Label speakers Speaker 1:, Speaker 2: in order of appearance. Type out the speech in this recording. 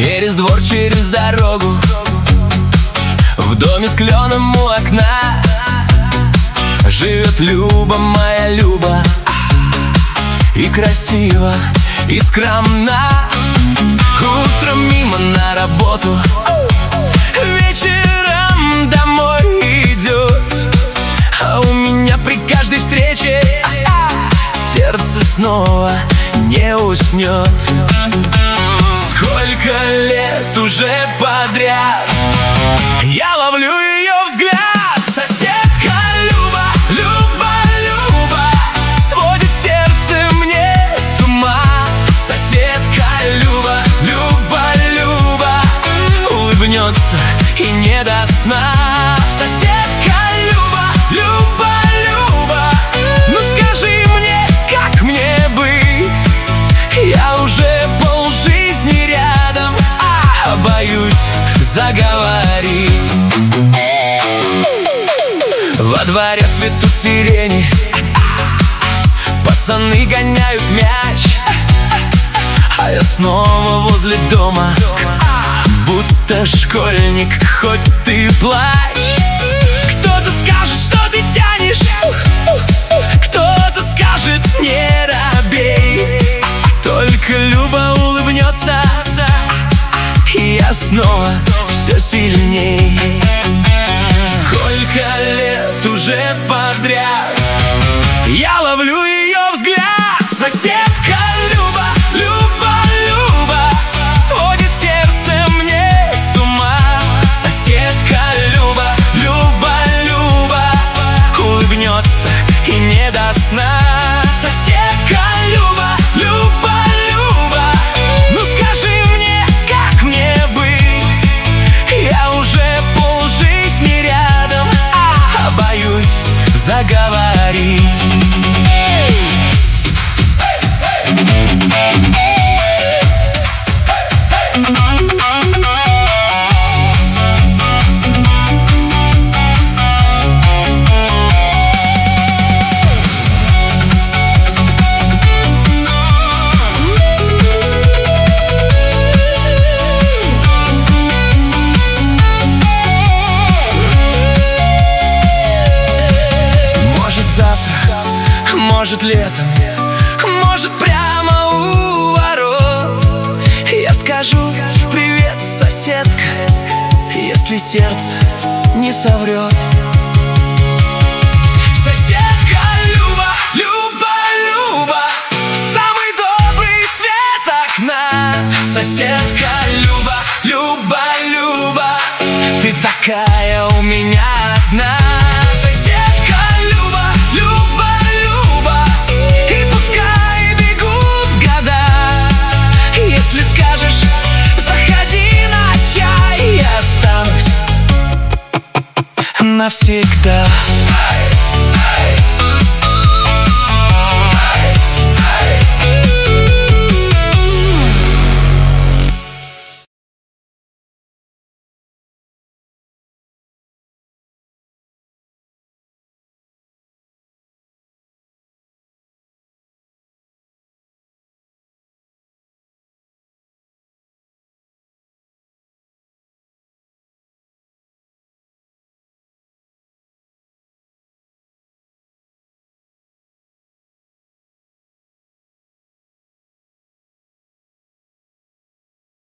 Speaker 1: Через двор, через дорогу, в доме с кленом у окна живет Люба, моя Люба. И красиво, и скромна. Утром мимо на работу, вечером домой идет. А у меня при каждой встрече сердце снова не уснет. Сколько лет уже подряд я ловлю ее взгляд. Соседка Люба, Люба, Люба, сводит сердце мне с ума. Соседка Люба, Люба, Люба, улыбнется и не до сна. Соседка Люба, Люба, Люба, ну скажи мне, как мне быть? Я уже полжизни рядом, а боюсь заговорить. Во дворе цветут сирени, пацаны гоняют мяч, а я снова возле дома, будто школьник, хоть ты плачь. Кто-то скажет, что ты тянешь, кто-то скажет, не робей. Только Люба улыбнется, и я снова все сильней. Сколько лет уже подряд я ловлю ее взгляд. Соседка Люба, Люба, Люба, сводит сердце мне с ума. Соседка Люба, Люба, Люба, улыбнется и не до сна. Соседка Люба, Люба, Люба, ну скажи мне, как мне быть? Я уже полжизни рядом, а боюсь заговорить. Может летом, может прямо у ворот я скажу привет, соседка, если сердце не соврет. Соседка Люба, Люба, Люба, самый добрый свет окна. Соседка Люба, Люба, Люба, ты такая у меня одна. Навсегда.